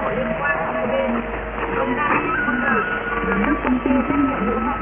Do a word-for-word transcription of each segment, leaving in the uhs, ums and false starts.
có liên quan hai bên. Công tác quân đội, giám đốc công ty trách nhiệm hữu hạn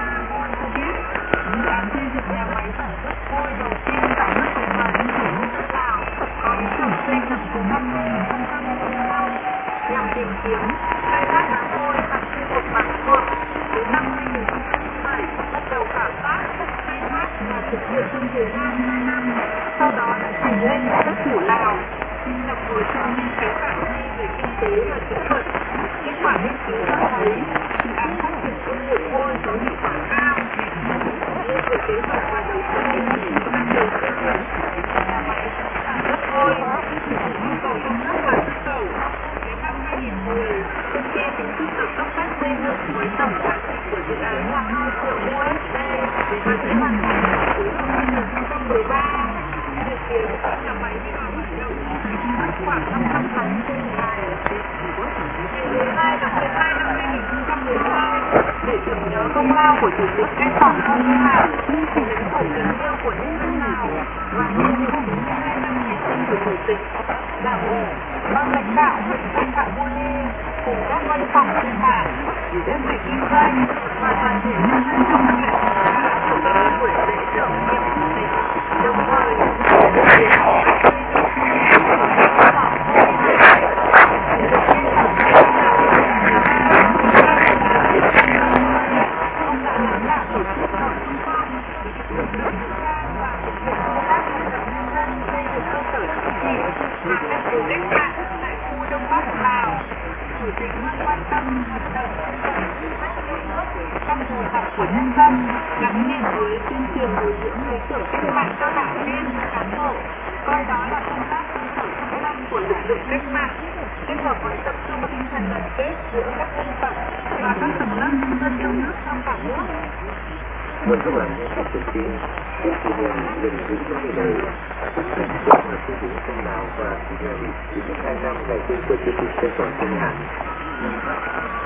dự án xây dựng nhà máy sản xuất vôi đầu tiên tại nước Cộng hòa Dân chủ Nhân dân Lào có ý tưởng xây dựng từ năm hai nghìn không trăm lẻ sáu nhằm tìm kiếm khai thác đá vôi tại khu vực Bản Thuột. Đến năm hai nghìn không trăm lẻ bảy bắt đầu khảo sát, khai thác và thực hiện trong thời gian hai năm. Sau đó đã trình lên các chủ Lào xin lập hồ sơ nghiên cứu khả thi về kinh tế và kỹ thuật. Kết quả nghiên cứu cho thấy dự án phát triển công nghiệp vôi có hiệu quả cao. Như về kế hoạch và đầu tư các điều tiêu chuẩn nhà máy sản xuất vôi, nhu cầu công tác và xuất khẩu. Đến năm hai nghìn không trăm mười, công ty chính thức được cấp phép xây dựng với tổng giá trị của dự án là hai triệu đô la và sẽ hoàn thành vào cuối năm hai nghìn không trăm mười ba. Dự kiến nhà máy đi vào hoạt động khoảng năm trăm tấn trên một ngày. Ngày mười hai tháng mười hai năm hai nghìn không trăm mười hai, để tưởng nhớ công lao của Chủ tịch Cách mạng Hồ Chí Minh, Thủ lĩnh của tình yêu của nhân dân Lào và nhân dịp chín mươi hai năm ngày sinh của Chủ tịch, Đảng ủy, ban lãnh đạo huyện Tân Phạm Mô Ni cùng các văn phòng văn bản, đơn vị kinh doanh và toàn thể nhân dân trong huyện đã tổ chức buổi lễ tưởng niệm Chủ tịch, đồng thời thực hiện của nhân dân gắn liền với tuyên truyền bồi dưỡng lý tưởng cách mạng cho đảng viên cán bộ, coi đó là công tác cơ sở trọng tâm của lực lượng cách mạng, kết hợp với tập trung tinh thần đoàn kết giữa các dân tộc và các tầng lớp nhân dân yêu nước trong cả nước. Vâng, các bạn nghe các thông tin kỷ niệm lần thứ ba mươi bảy phát triển cộng hòa xây dựng sông Lào và kỷ niệm chín mươi hai năm ngày sinh của Chủ tịch Cách mạng Việt Nam.